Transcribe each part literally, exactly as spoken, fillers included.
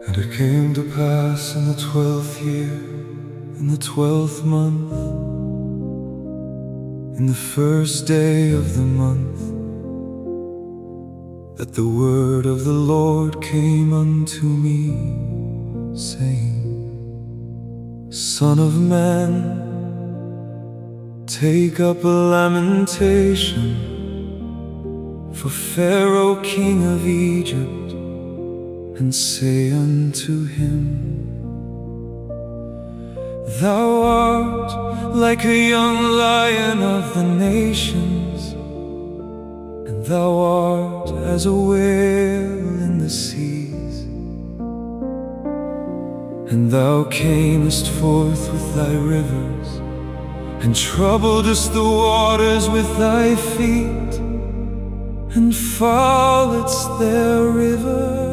And it came to pass in the twelfth year, in the twelfth month, in the first day of the month, that the word of the Lord came unto me, saying, Son of man, take up a lamentation for Pharaoh king of Egypt, and say unto him, Thou art like a young lion of the nations, and thou art as a whale in the seas. And thou camest forth with thy rivers, and troubledest the waters with thy feet, and fouledst their rivers.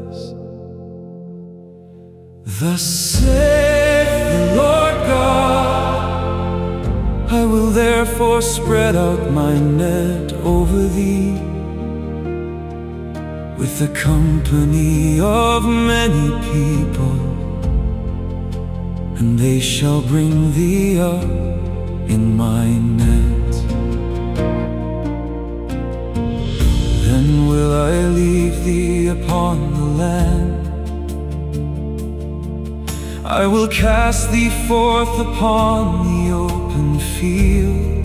Thus saith the Lord God, I will therefore spread out my net over thee, with the company of many people, and they shall bring thee up in my net. Then will I leave thee upon the land, I will cast thee forth upon the open field,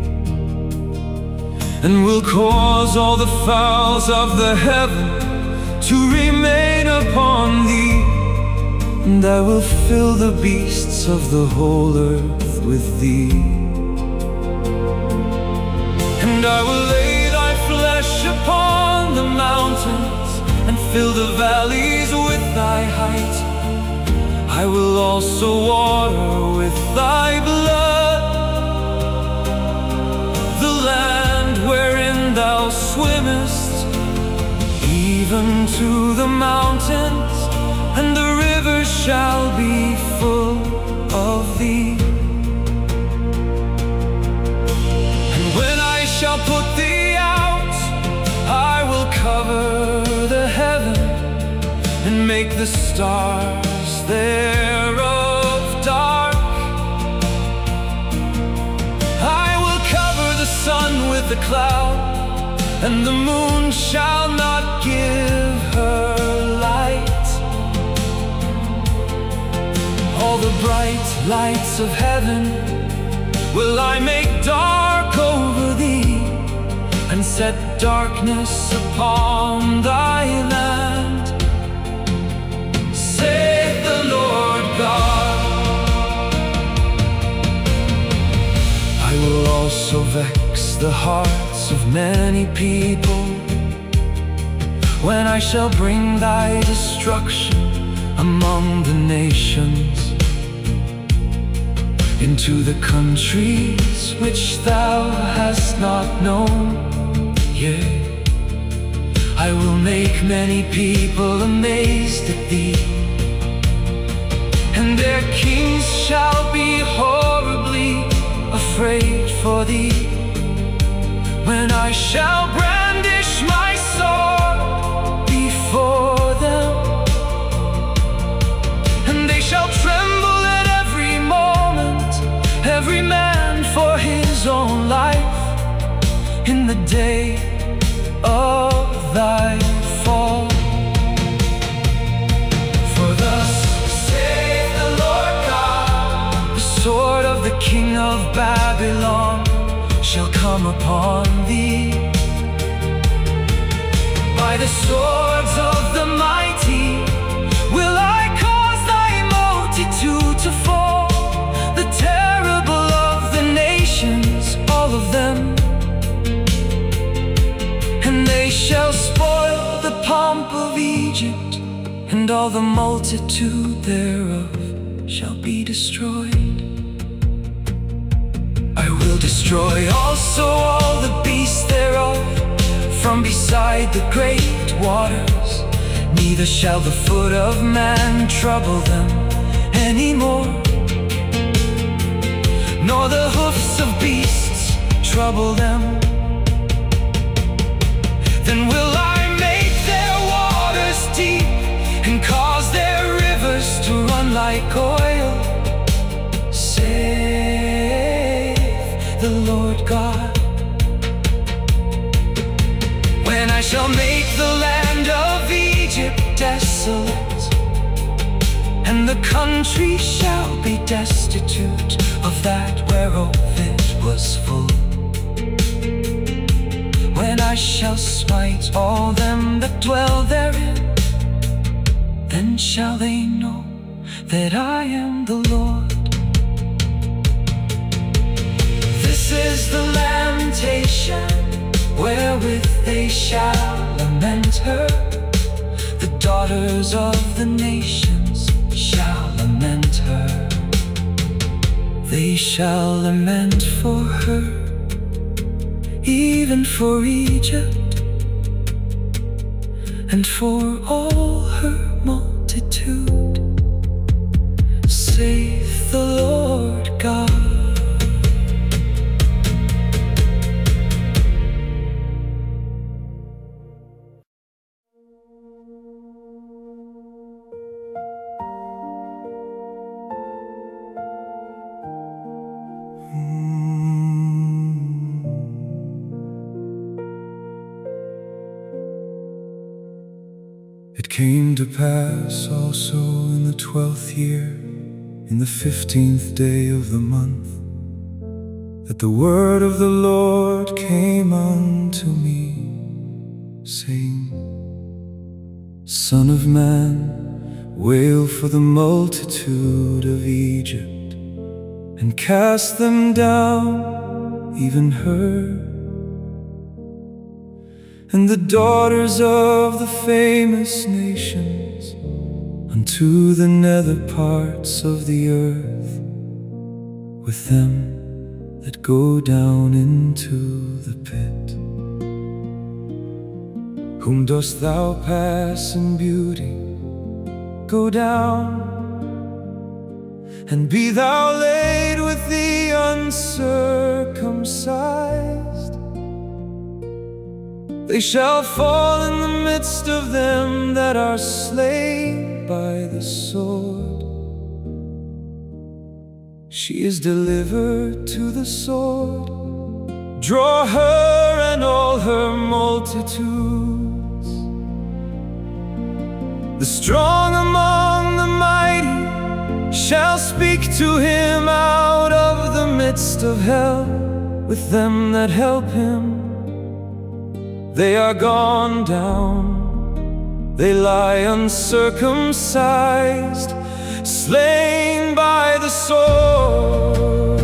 and will cause all the fowls of the heaven to remain upon thee, and I will fill the beasts of the whole earth with thee. And I will lay thy flesh upon the mountains, and fill the valleys with thy height. I will also water with thy blood the land wherein thou swimmest, even to the mountains, and the rivers shall be full of thee. And when I shall put thee out, I will cover the heaven, and make the stars thereof dark. I will cover the sun with a cloud, and the moon shall not give her light. All the bright lights of heaven will I make dark over thee, and set darkness upon thy land, saith the Lord God. I will also vex the hearts of many people, when I shall bring thy destruction among the nations, into the countries which thou hast not known. Yea, I will make many people amazed at thee, and their kings shall be horribly afraid for thee, when I shall brandish my sword before them, and they shall tremble at every moment, every man for his own life, in the day of thy fall. For thus saith the Lord God, the sword of the king of Babylon shall come upon thee, by the swords of the mighty will I cause thy multitude to fall, the terrible of the nations, all of them. And they shall spoil the pomp of Egypt, and all the multitude thereof shall be destroyed. I will destroy also all the beasts thereof, from beside the great waters, neither shall the foot of man trouble them any more, nor the hoofs of beasts trouble them. Then will I make their waters deep, and cause shall make the land of Egypt desolate, and the country shall be destitute of that whereof it was full. When I shall smite all them that dwell therein, then shall they know that I am the Lord. This is the lamentation wherewith they shall lament her. The daughters of the nations shall lament her. They shall lament for her, even for Egypt, and for all her multitude, saith the Lord God. It came to pass also in the twelfth year, in the fifteenth day of the month, that the word of the Lord came unto me, saying, Son of man, wail for the multitude of Egypt, and cast them down, even her, and the daughters of the famous nations, unto the nether parts of the earth, with them that go down into the pit. Whom dost thou pass in beauty? Go down, and be thou laid with the uncircumcised. They shall fall in the midst of them that are slain by the sword. She is delivered to the sword. Draw her and all her multitudes. The strong among the mighty shall speak to him out of the midst of hell, with them that help him. They are gone down, they lie uncircumcised, slain by the sword.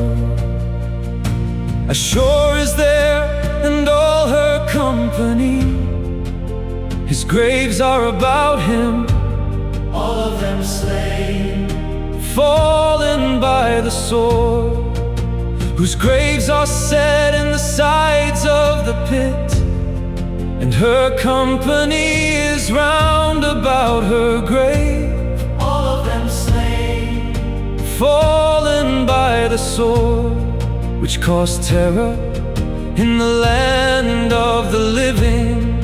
Ashur is there and all her company, his graves are about him, all of them slain, fallen by the sword, whose graves are set in the sides of the pit. And her company is round about her grave, all of them slain, fallen by the sword, which caused terror in the land of the living.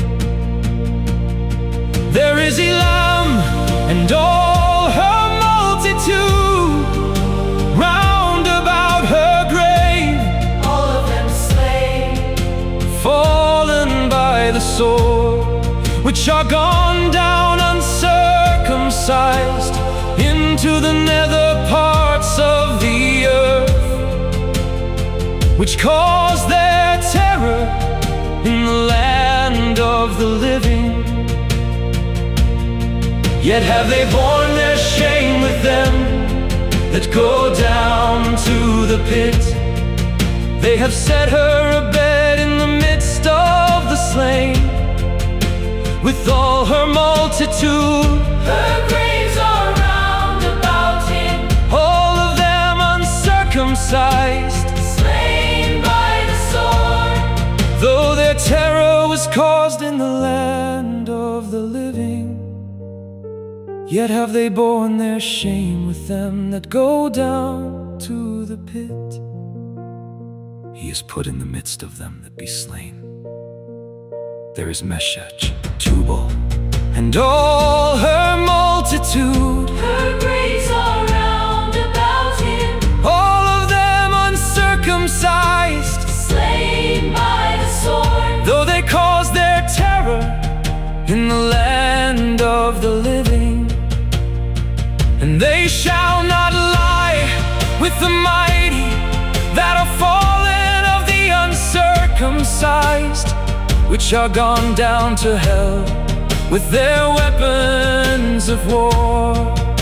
There is Elam and all her multitude, round about her grave, all of them slain, fallen by the sword, which are gone down uncircumcised into the nether parts of the earth, which caused their terror in the land of the living. Yet have they borne their shame with them that go down to the pit. They have set her a bed in the midst of the slain, with all her multitude. her graves are round about him, All of them uncircumcised, slain by the sword. though their terror was caused in the land of the living. Yet have they borne their shame with them that go down to the pit. He is put in the midst of them that be slain. There is Meshech, Tubal, and all her multitude, Her graves are round about him, all of them uncircumcised, slain by the sword. though they cause their terror uncircumcised, which are gone down to hell with their weapons of war.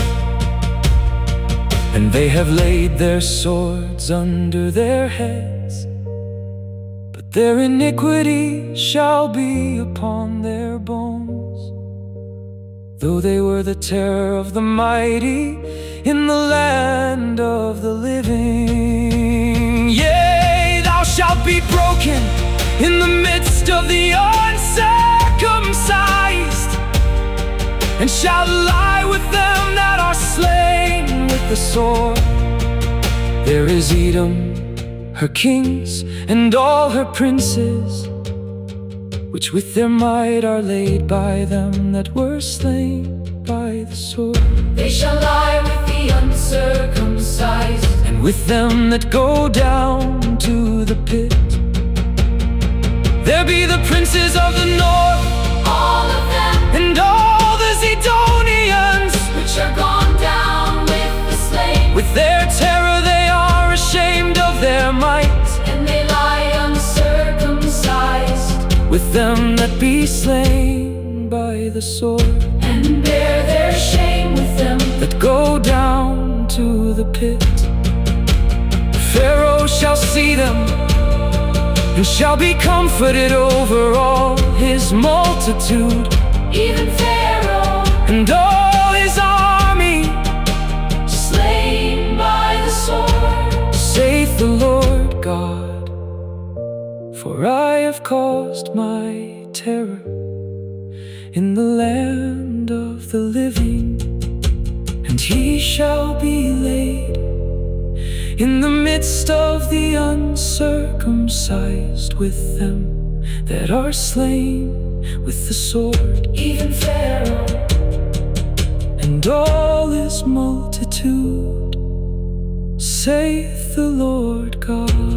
And they have laid their swords under their heads, but their iniquity shall be upon their bones. Though they were the terror of the mighty in the land of the living. Yea, thou shalt be broken in the midst of the uncircumcised, and shalt lie with them that are slain with the sword. There is Edom, her kings, and all her princes, which with their might are laid by them that were slain by the sword. They shall lie with the uncircumcised, and with them that go down to the pit. There be the princes of the north, all of them, and all the Zidonians, which are gone down with the slain. with their terror they are ashamed of their might, And they lie uncircumcised, with them that be slain by the sword, and bear their shame with them that go down to the pit. Pharaoh shall see them, and shall be comforted over all his multitude, even Pharaoh, and all his army, slain by the sword. saith the Lord God. For I have caused my terror in the land of the living, and he shall be laid in the midst of the uncircumcised, with them that are slain with the sword, Even Pharaoh, and all his multitude, saith the Lord God.